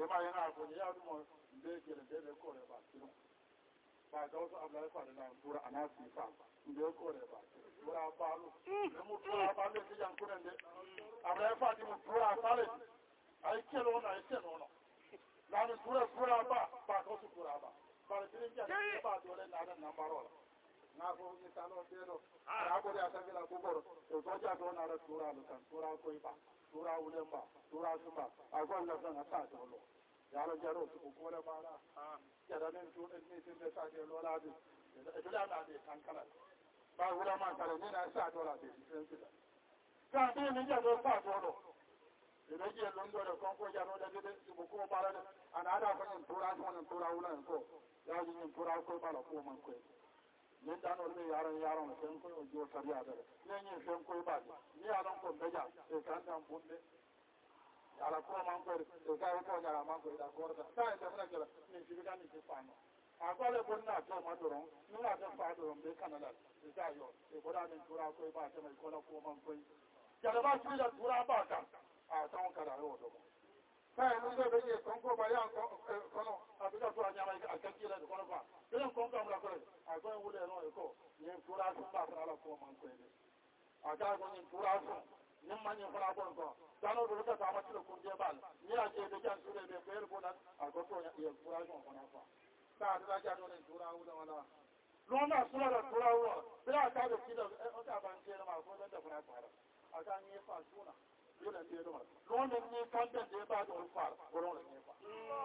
ma yana ko ya mu be ke da ko ba kino ba ga wasu abu fa da tura anasi fa be ko ba tura balu mu tura balu ki jan kunan de abu fa di mu tura sale ai kelo na la ni tura ba ko su tura ba ba tin ja ba dole na da na maro na ko ni talo de do ara ko ya sa la ko ko to ja do na da tura lu kan tura ko ba tura ulemba tura sumba agon la san asa to lo yaro jaro su ko la bara ya da ne to ne tin da sa de lo la de da da de kan kala ba wala man kala ne na sa to la de sen su da ka de ne ja do sa to lo de je londo da kon ko jaro da de su ko bara da ana da ko tura wala ko ya ji tura ko ba la ko man ko ne da no ne yaron sen ko jo sariya da ne sen ko ba ni yaron ko beja e kan dan bunde ala ko man ko e ka ko nyara man ko da ko da sai da na kala ni ji ga ni ji fa no a ko le bonna to ma do ron ni la da fa do ron be kana la e da yo e ko da ni tura ko ba ta mai ko la ko man ko ya da ba shi da tura ba ka a ta on kara ro do sai mun da be kon ko ba ya ko no a bi da to anya mai a ka kila ko no ba ben kon ka mura ko a ko wule no e ko ni tura sun ba ta la ko man ko ne a ta ko ni tura sun ni man ni fara ko dano do ta ta ma tilo ko je bal ni a je de jan sure be per ko na a ko to ya tura sun ko na fa ta da ja do ni tura wula wala lo na sura da tura wula bila ta da kida o ta ban je ma ko da fara fara a ta ni fa suna dole ne do ma lo ne ni kan da je ba do fa ko ro ne fa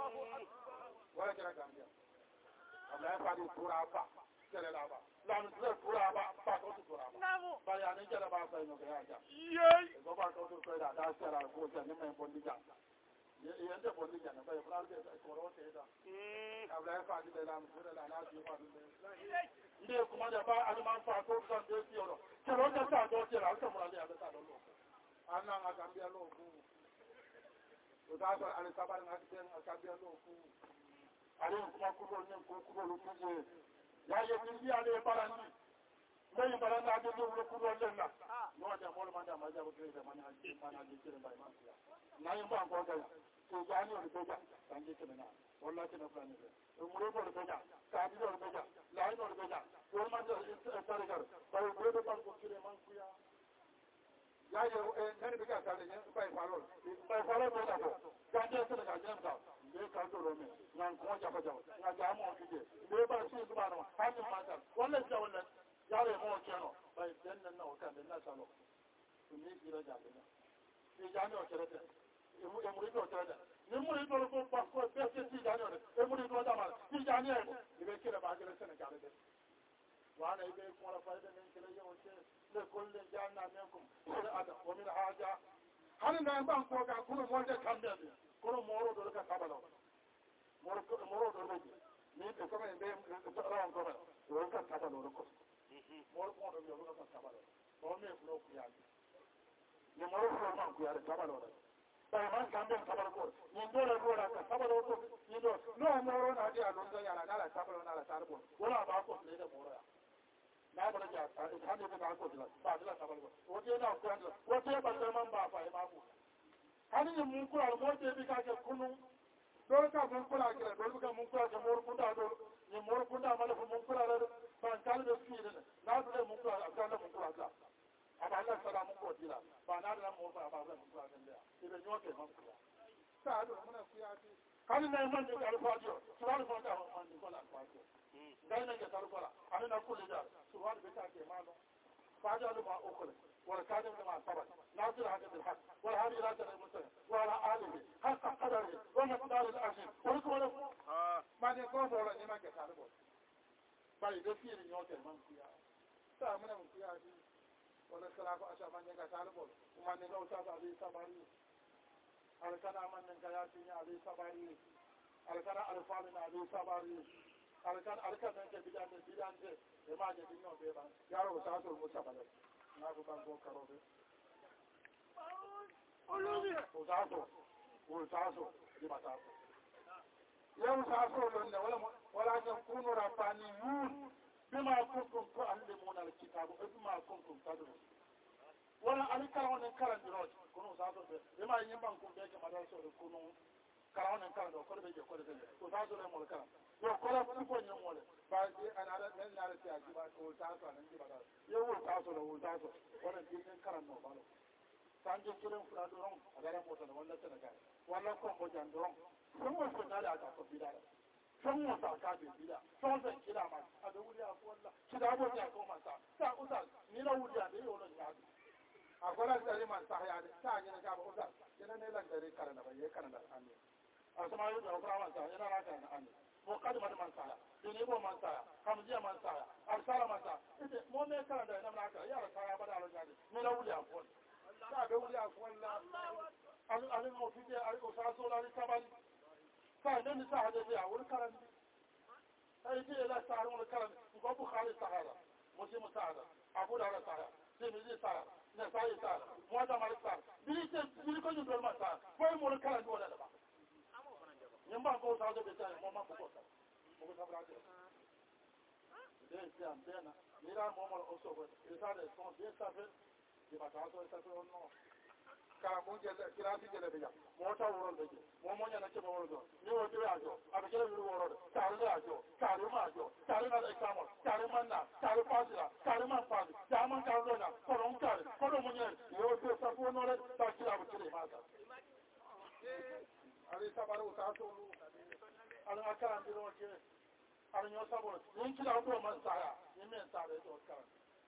wala kira kan ya Allah fa di tura fa kere la ba la ni tura ba ko tura ba ba ya ni kere ba sai no ga ya ye go ba ko tura da sera ko ja ni men bondi ja ye nde bondi ja na ba ya fra de ko ro te da Allah fa di la mu la na di fa ndi kuma da ba an man fa ko kan de ti oro ke ro ta ta do ti ra ko mo la ya ta do lo ana nga kambia lo ku o da so an sabar nga ti an kambia lo ku ale kuma ku ro ne ku ro ku je ya ye ni ya le barani mai baranda da lo ku ro le na no da mo ma da ma ja ko ke da mana ji mana ji ke ba ma ya na yin ba ko ga to ja ni ko ga kan ji ke na wallahi ke na plan ne mo ro ko ga ka ji ro ga la ni ro ga ko ma da tare gar ba ko do ban ko kire man ku ya ya ye ne bi ka ta ne ba falo to da ko ga je se ga je ta ne ka to ro me nan ko ja ba ja na ja mo ki je ne ba shi su ba no ha ni ma ta wallahi ja wallahi ya le mo ke no ba den nan na o ka den na sa no ni bi ra ja ne ni ja ne o kere te e mu ri to tere ni mu ri to ko pa ko be se ti ja ne e mu ri to da ma ti ja ne ni be kire ba kire se ne ka le وانا يبي يكون فائده من كل يوم شيء لكل جانا منكم هذا ومن حاجه هل نعم كوكا كل موجه كامل كل مورو دولك كابلو مورو دولك ni to kama ende ran kama dولك كابلو ko moro ko do dولك كابلو o me flo ku ya ni moro flo man ku ya كابلو ba man kambe كابلو ko ni dole ro ra كابلو ko ni do no moro na dia do ya na la كابلو na la tarbo wala ba ko ne da moro ya na ba ja ta hande ba ko dila ba dila ta ba o je na ko andla o je ba ta man ba fa ma bu hani ni mun ko al mo je bi ka ke kunu do ka mun ko la ke do ka mun ko ka mor ko da do ni mor ko da ma la mun ko la ba kan do fi ne na do mun ko ka da mun ko ka aba Allah sala mun ko dila ba na da mun ba ba mun ko ka da ibe nyo ke mun ko ta do mun ku ya ti hani na man de alfajo subhanahu wa ta'ala man ko la alfajo dai na ke tarkola ani na kulli da subhanahu wa ta'ala ma no fajalu ma ukul wal kadim ma sabat nasir hada bil haq wal hadi ila ta muslim wa ala alihi haqa qadari wa miqdar al ajr wa ko ma de ko do la ni ma ke tarko bari de fi ni nyote man kuya ta mun mun kuya ji wala sala ko asha man ga tarko kuma ne ga ta abi sabari al kana man ga ya ti ni abi sabari al kana al fa min abi sabari alkan nan ke bidan de e ma je dinno be ba yaro sa so mo sabale na ko ban ko karo be o sa so di mata yau sa so lon ne wala kan kunu rabbaniyun bima kuntum tu'allimuna alkitab wa bima kuntum tadrun wala alika wona karan diro kono sa so be ma yin ban ko be ke madal so kunu karawne kala do ko be je ko de ko ta so le mo kala yo ko la ko ni mo le ba ji anara men na ti aji ba ko ta so nan ji ba yo wo ta so wo ta so wala ji den karan no ba lo sanje kiren fula do ron agara mo to wala ta daga wala ko mo jan do ron sun mo ko na da ta ko bidara sun mo ta ka be bidara sun san kida ma a da wuri a ko wala kida bo ta ko ma ta usa ni na wuri a da yo lo ya akwai dare man sa ya ta ne ga ba usa ina ne lan dare karan da bai karan da an ne a sama yau da fara man sa ina na kan an ne mo kad man sa ne bo man sa kam jiya man sa arsala man sa ite mo me karan da ina na ka ya sa ya ba da lo ya ni na wuri a ko ta be wuri a ko Allah al mo fi al ko sa so la ni tabali sa ne ni sa da ya wuri karan ai ji la sa ron karan ko bukhari sahara muslim sahara abu da sahara tirmidhi sahara na sai ta mo da malik sa bi ko ñu do ma sa foy mo kala do la ba ñamba ko sa do be ta mo ma ko sa mo ko sa bra de am bena mira mo mo o so ko sa de son de sa fe di ba ta so sa ko no ka mo je da kira ti je le ya mo ta woro de mo mo nya na ke mo woro do ni wo de ya jo a be ke lu woro de ta ru ya jo ta ru ma jo ta ru na de ka mo ta ru man na ta ru pa sila ta ru man pa ta man ka ru na ko ron ka ko ro mo nya yo de sa ko no le ta kira bu kire ma ta ali sa ba ru ta so lu ala akara ndi ro ke ala nyo sa bo ni kira ko man sa ya ni men sa de to ka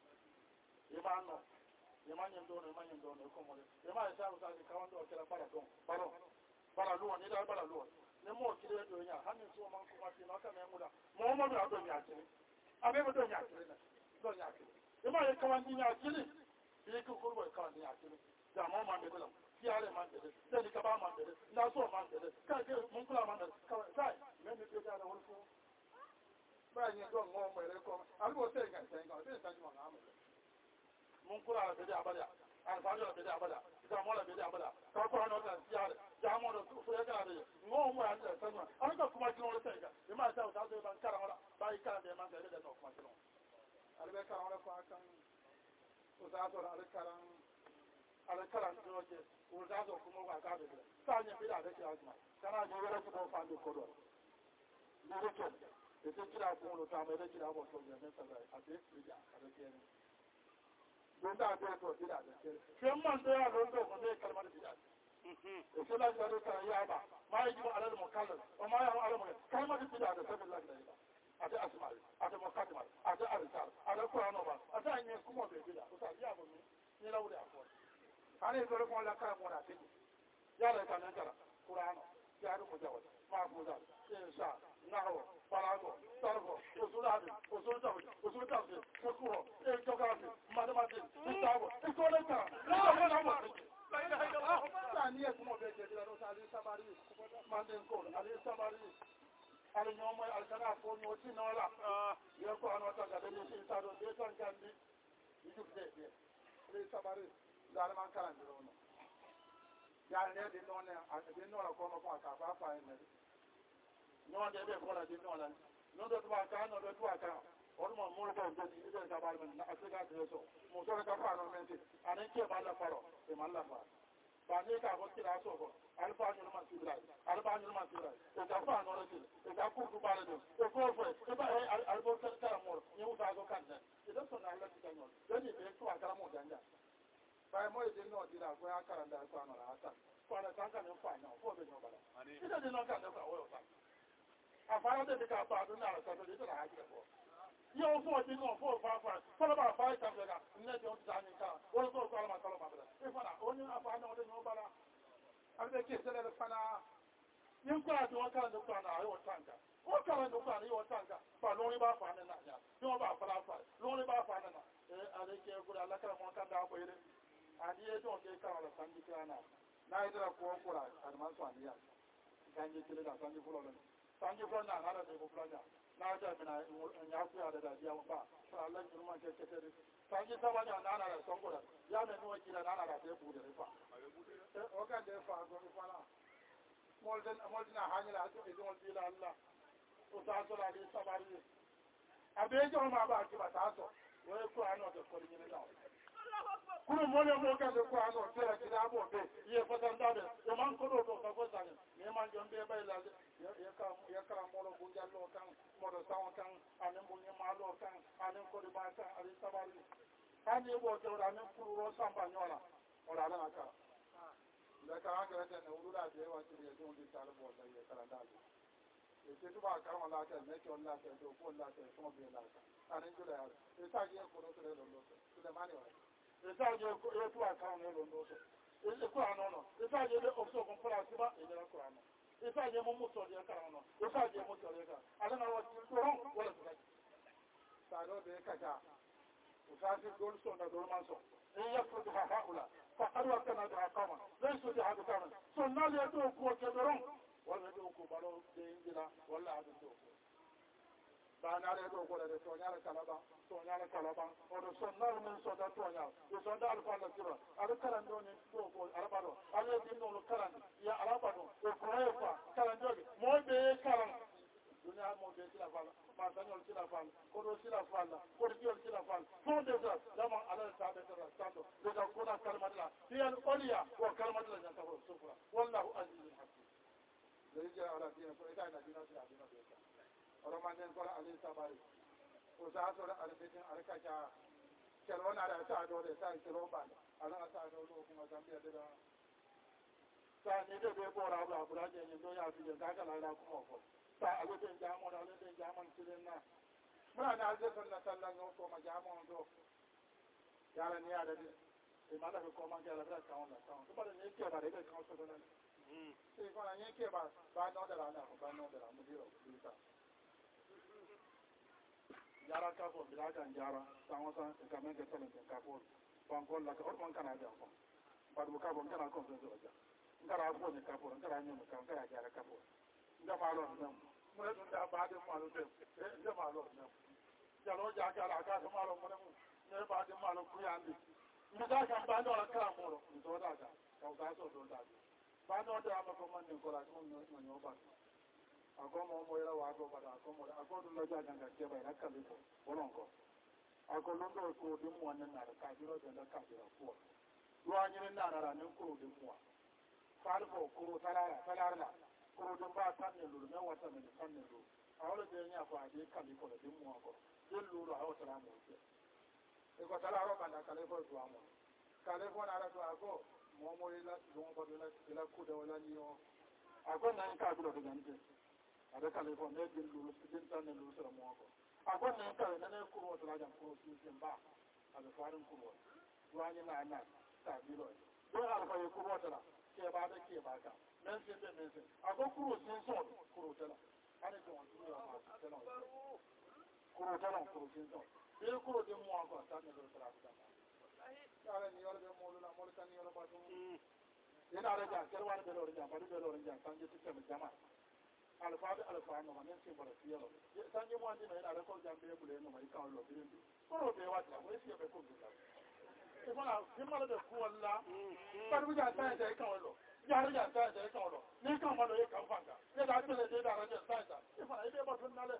imano Yemanya ndone ko mo le yema sa sa ka wando kala para don para luwa ni da para luwa ne mo kire do nya hanin so man ko mati no ka me muda mo mo do do nya kire abe mo do nya kire na do nya kire yema ye ka wandi nya kire bi ko ko ko ka wandi nya kire da mo man de ko ti ale man de de ni ka ba man de na so man de ka ke mun kula man de ka sai me me de da wol ko ba ni do mo mo le ko albo se ga se ga de sa ni mo na mo mun kura da da abada alfajo da da abada da mola da da abada ka ko no da tiyare da mo da su ya ga da ngo mo an da sanwa an ka kuma kino da ga e ma ta da ban kara wala ba yi kara da man ga da no kuma kino albe kara wala ko akan o da to ala karan to ke o da to kuma ba ka da sa nya bi da da ya kuma kana je wala ko fa do ko do ni ko to e to kira ko lo ta me da kira ko to ne ta da a be ya a da ke don da ta to bida da ke sai man da ya don ko ne kalmar bida sai la da ta ya ba ma yi ba alal mukallaf wa ma ya alal kalmar bida da sabin la da ata asma'i ata muqaddima ata arsal ata qur'an ba ata anya kuma be bida ko ta ya ba ni la wuri akwai ane ko ko la ka mo da ti ya da kan da qur'an ya ru mujawad ma mujawad insha nahwa balago sargo usul hadith usul tawhid usul tafsir fiqh geography mathematics hisabu economics la na mo la ilaha illallah tani ko mo be je da ro sali sabari manden ko ali sabari ali nyomo al kana ko no ti no la yo ko an wata ga de ni sa do de tan kan ni yuk de ali sabari da man kan do no ya ne de no ne a de no la ko no ko ka fa fa ne no de be ko la de no la no do ba ka no do ka o mo mo ko do ni de ka ba na asika de so mo so ka fa no mente ane ke ba la faro e man la fa ba ne ka ko kira so ko alfa ni ma sidra e ka fa no le e ka ku ba le do e ko fa e ba al bo ka mo ni u ta so kan ne e do so na la ti kan no do ni be to akara mo janja ba mo e de no di la ko akara nda ko no la ta ko na tan kan fa no ko be no ba ni de no kan da fa o ta afara de ka ba do na la ta de la ha ji ko yo fo ti no fo fa fa ba fa ta ga ne de on ta ni ka o ko ko ma ba e fa na o ni afa no de no ba la al be ke sele fa na yin ko a do ka do ka na yo tanka o ka na do ka ni yo tanka fa lo ni ba fa na na ya yo ba fa la fa lo ni ba fa na na e ale ke ko ala ka mo kan da ko ire adi e do ke ka la san di kana na ida ko ko la an man so aniya kan ji tele da san di fulo san di fulo na na da ko fulo na ja mina nya ku ya da dia ba fa Allah ji man ke tere san ji sama na na da son ko da ya me no kila na na da te bu de fa o ka de fa go fa la molden na hanyala to e don bila Allah o ta so la di sabari abe jo ma ba ki ba ta so wo ko ano de ko ni na kuma mo ne mo ka de ko ano tera ki da bo be ye fa dan da de o man ko do to ka ko sa ne man jon be bay la ya kala molo bu jallo kan modo sawo kan anen bu nyamalo kan anen ko di ba kan ali sabari hani bo to da nan kuro samba nyola ora la ka da ka an ga ta urura da yawa ce da don di talabo da ya kala da e ce ba ka ma la ta ne ko la ta do ko la ta ko be la ta anen jura ya e sa je ko do to le lo to da mani wa e sa je ko e tu aka ne lo do e ko ano no e sa je de opso ko para siba e de la ko ano e sa je mo mo to de ka ano e sa je mo to de ka ala na wa ko ron wala to sa do de ka ja وفاتي دول سنة دول منصر إن يفردها هؤلاء فقد وكنا بها قوما ليسوا بها بكامل سنة ليدوكوا كبيرون ولا يدوكوا بلو دين جلا ولا عددوكوا بانا ليدوكوا لدي سونيال كالابا ودو سنة من سنة سونيال يسنة الفالة كبيرا أدو كلام دوني دوكوا أربادو أدو يدينو كلام يا أربادو وكوهيفا كلام دوني مو بي كلام dunia mo be sila fala ma tanol sila fala ko do sila fala ko do sila fala ko de sa dama ala ta be ta stando de da ko na kalmadla hiya al uliya wa kalmadla jan tawro sufra wallahu azizul hakim de ja ala dina ko ita na dina sila dina be ta ora man den ko ala sabari ko sa so ala bitin alka ja kero na da ta do de sa kero ba ala ta do ko kuma zambia de da sa ni de be ko ra ba bura je ni do ya fi de ka kala la ko ko sa aludin jamon tilin na muna da aljefin na sallan yau koma jamon do yara ni yada di imala bi koma ga labra kawon da kawon kuma da ne ke ba da ga kawon su da sai kuma ne ke ba no da rana ba no da mu diro bisa yara ka ko bila kan yara sanwa san ka men ke talen ka ko ban ko la ka on kana da ko ba du ka bon kana ko so ja ngara ko ne ka ko ngara nyu ka ngara yara ka ko da malo nan mun da ba da malo da da malo nan jalo ja ka la ka malo mun ne ba da malo ku ya ndi mu da ka ba da ka mo mu to da ka ka so do da ba da da ba ko man ne ko la ko no ba agomo mo era wa go ba da agomo agodo la ja ga ke ba ra ka le ko wonon ko agodo do ko di mo nan na ka jiro da ka jiro ko lo anyi na na ne ko di mo fa ko ko tarara kurudun ba tan ne lulu ne wata ne tan ne lulu a wala de nya fa de kali ko de mu ko de lulu a wata la mu ke e ko tala ro banda kale ko do amo kale ko na ra to ago mo mo ila don ko de la ku de wala ni o ago na ka do de gante ada kale ko ne de lulu din tan ne lulu sara mo ko ago na ka ne ku ro to la jam ko su sin ba ada farin ku ro wani na ta bi lo do ala ko ku ro to la ke ba da ke ba ka mensen ako kuro sin son kuro tala ani to on kuro ma tala kuro tala kuro sin son be kuro de mo ko ta ne do tala ta ala ni yoro be mo la mo tan ni yoro ba to ina ra ja kerwa be lo ja ba be lo ja tan je tuke jama alfa no ne sin bara ti yoro tan je mo andi no ina ra ko jambe bule no mai ka lo bi kuro be wa ta we si be ko bi ta e fala himma de ko walla par bu ja ta e ka lo yaro ya ta da ka lo ni ka ma lo e ka fanga ne da tele de da ra ja ta ta e fa ide ba tun nale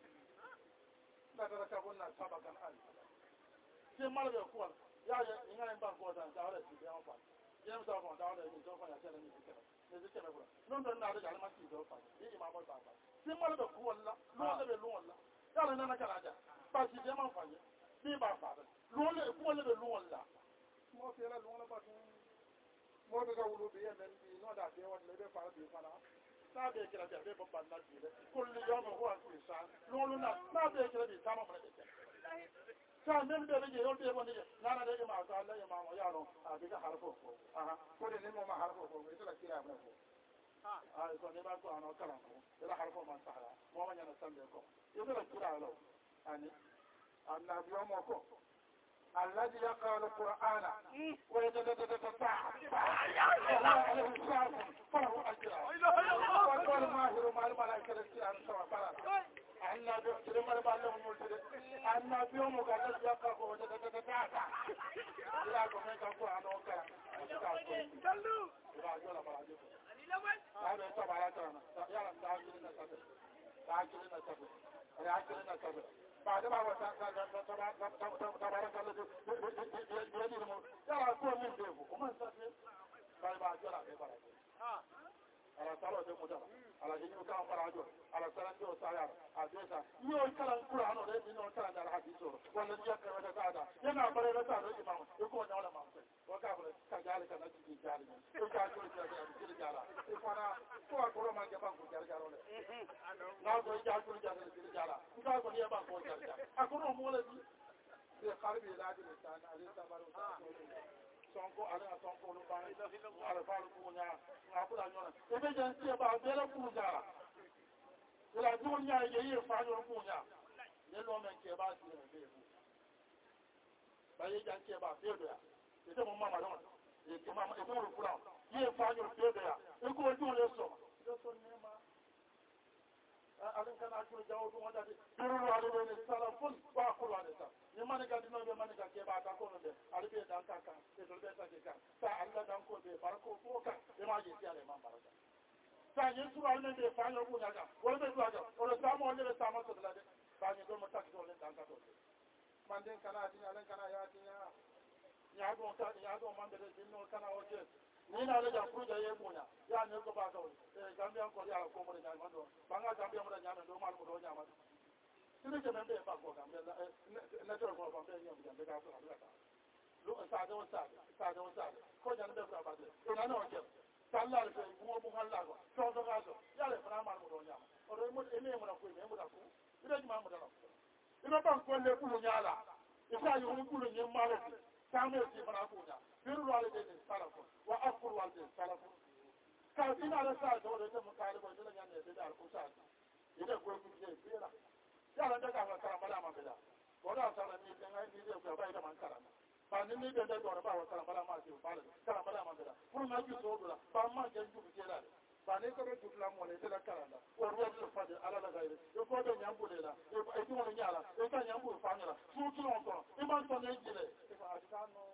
da da ka bonna sabakan al ke ma lo ko ya ya ina en ba ko da da ra ti ya fa ye msa ko da ra ni so fa ya tele ni ke ne ke na ko non don na da ja ma ti do fa ni ma mo ba fa ke ma lo ko walla lo le lo walla ya ra na ka ra ja ba ti je ma fa ni ba fa lo le ko le lo walla mo ke la lo na ba mo be ga wulu be men bi no da be wat le be fa bi fana na be kira be be ban na bi le kullu yawma huwa fi sa'an lolu na be kira bi sama fa de sa men be be yo be woni na na de ma ta Allah ya ma mo ya no a bi ga harfo ko aha ko de mo ma harfo ko be ta kira ba ko ko ne ba ko ano kala ko de harfo man sahara mo ma nyana sambe ko yo be kira lo ani Allah bi mo ko الذي يقرأ القرآن ويتتتتتع فله أجر وقال ماهر مع الملائكة الكرام سواء فلا أن بيحترم البعض الملتد أن بيوم قد يقرأ ويتتتتع إلا كمين كالقرآن وكرا كلو هذا يتبع على كرامة يعلم تعاكلنا سبب بعد ما تبارك الله بيدهم يلا كل من بيبو ومن سبب باي باي جرا بيبارك على صلاة muta ala hinu ka farajo ala salanjo sayar adesa yo kala qur'ano de dino kala dal hadiso wala dia ka wada tada yana bare da tada imam ko na wala mam wa ka bare ka jale ka na ji jale ko ka ko ji jala e fara ko ma ke ban ko jara le na ko ja ko jara ji jala ka ko ne ban ko jara akoro mo le bi qalbi la di tan ali tabaru sonko ala sonko lu ba ala falu kunya ngakula nyona ebe janti ba bela kunya la dunya ye fa yo kunya ne lo men ke ba ti ne be ba ye janti ba be do ya ite mo mama don e ke mama e ko ru kula ye fa yo be do ya e ko ju le so ne ma alin kana ju jawo to wada de duru ala ne salafun ba kula ne ta ni mani ka dino be mani ka ke ba ka ko no de ali be dan ka kan e do be ta ke kan ta alla dan ko be barako ko kan e ma je ti ale man baraka ta yin su ala ne be fa yo ku nya ga wala be duaga wala sa mo ne sa mo to la de ba ni do mo ta ko le dan ka to man den kana ti ala kana ya ti nya do ta nya do man de dino kana o je ni na le ja ku ja ye mu nya ya ne ko ba ko e gambia ko ya ko mo nya ma do ba nga gambia mo nya ma do ma mo do nya ma sini ke membe ba ko gambia na to ko ba be ni mo ja be ka ko ala ka lu sa do ko ja ne be ba de e na no je salla le ko mo halla ko to ga so ya le fara ma mo do nya o do mo e me mo na ko me mo da ko ire ji ma mo da no ire ba ko le ku nya la isa yu ku le ni ma le samu ci fara ko nya biru wale de salafu wa aqul wal de salafu ka ina da sa do de mu kare bo de nya ne da ku sa ide ko ku je bira ya la da ka ka mala ma bela ko da sa la ni de ngai ni de ko ba ida man kara ba ni ni de de do ba wa kara mala ma ci ba kara mala ma bela pour na ju so do la ba ma je ju je la ba ne ko ju la mo le de la kara da ko ro ju fa de ala la ga ide ko do nya bu de la e ti mo nya la e ka nya bu fa nya la su tu on ko e man to ne je le e fa ta no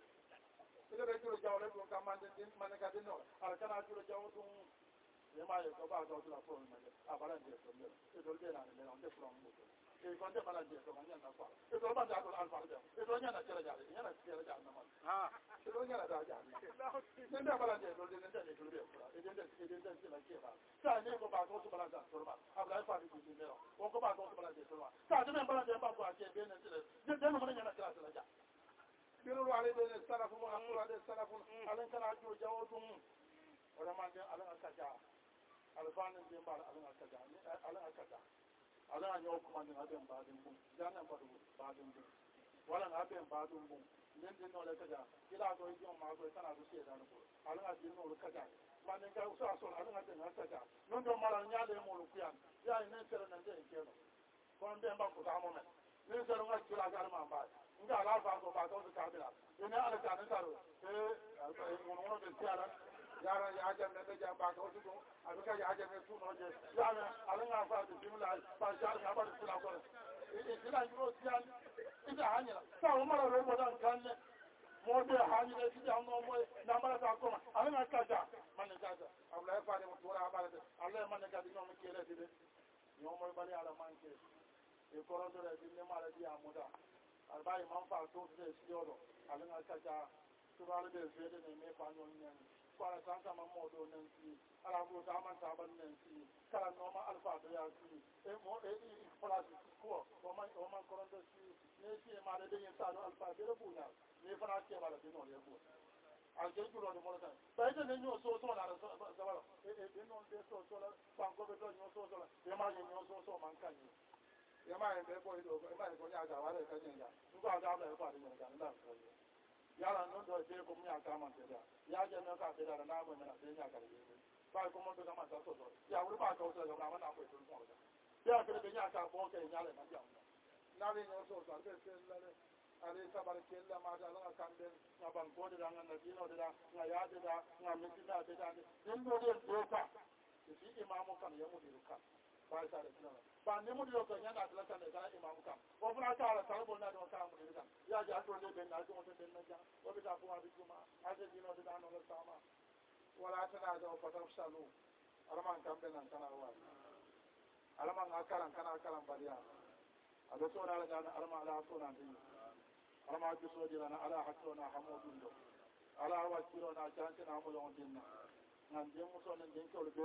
ida da ju jaw le ko ka man de man ka de no ala kana ju jaw tu ne ma ye ko ba do la ko ma de a ba la je so ne e do de la ne on de from mo e ko de ba la je so ma nya na kwa e do ba da do alfa de e do nya na tele ja nya na tele ja na ma e do nya na da ja ne da ba la je do de ne de ne do de e de la ke ba sa ne ko ba do so ba la da so ba a ba fa di di ne o ko ba do so ba la je so ba sa de ba la je ba ko a ke be ne de no ma nya na kala ja biru ale de salafu wa aqula de salafu alan kana ju jawtum wala man de alan akaja alfan de ba alan akaja alan akaja alan yo kuma de aben ba de bu jana ba de bu wala aben ba de bu nen de no le kaja ila go yi ma go kana du se da no alan a de no kaja man de ga usa so alan de na kaja non do mala nya de mo lu kuyan ya ne tere na de ke no ko de ba ko ta mo me ne so nga kila ga ma ba nga ala fa ko ba to ka bila ina ala ka na taro mo de tiara yara ya ja me de ja ba ko tu abuka ya ja me tu no je ya na ala nga fa de jumla ba ja ga ba tu la ko ina juro tian ina hanya sa o mara ro mo dan kan ne mo de hanya de ti ja no mo na mara ta ko ala nga ka ja man ka ja abla fa de mo tora ba de ala man ka di no me kele de no mo ba ala man ke e ko ro de ni mara di amuda albai man fa to de sioro alin akaja tubale de fede ne me fa no nyen kwara sanka man modo nan si ala go ta man ta ban nan si kala no ma alfa do ya si e mo e plus ko o man koronde si ne si ma de yin ta no alfa de bu na ne fa na ke bala de no le bu al je juro de mo ta ba de ne nyo so na za bala de no de so la fa ko be do nyo so la de ma nyo so man kan ni ya ma en be ko do ma ko nya ga wa le ka nya nu ba ga ba ko de nya ga ko ya la no do je ko nya ka man de da ya je no ka de da na mo na de nya ga de ba ko mo do ka ma ta so ya wu ba ko so ga ma na ko so ko ya ke de nya ka bo ke nya le na ja na de no so de se la le ale sabar ke la ma da la kan de na ban ko de da na di no de da na ya de da na mi de da din do de do ka shi imamu kan ya mu di ka ba sa de na ba ne mu do ko nya da la kan de ga imam kam o funa ta la ta bo na do ka mu de kan ya ja to de na ko de na ja o bi ta ko abi juma ade dino de da no la sama wala ta na do ko ta salu alaman kam de nan kana wa alaman akaran kana akaran bariya ado so na ga alama ala so na din alama ju so dira na ala hakko na hamodun do ala wa kiro na chance na mo yon din na nan je mu so nan den ko be kala din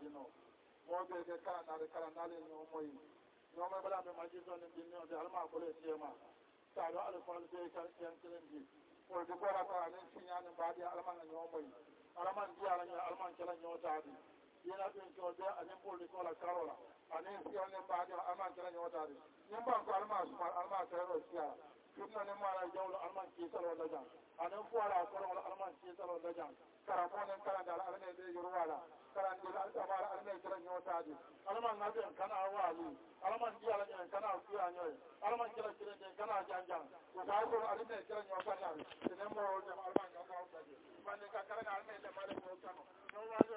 no mo be ke kala na le no mo yi no me bala me maji so ne dinno de alma ko le tema ta do al ko be ka yan kilen di o de bora ko alen sinya ne ba di alma no mo yi alma di ala ni alma kala nyo ta di yana bin ko de alen ko le ko la karola alen siya ne ba di alma kala nyo ta di nyamba ko alma ta ro siya kunna ne mara jawlo alma ki salo da jan anan fuara ko alma ki salo da jan kara ko ne kala da alma ne yurwala kara ndi la ta mara alma kala nyo ta di alma ngabe kana wali alma ndi ala ne kana fuya nyoy alma kala kire ne kana janjan ko sa ko alma kala nyo ta di ne mo alma ngabe ka ka kara alma ne mara ko kano no wali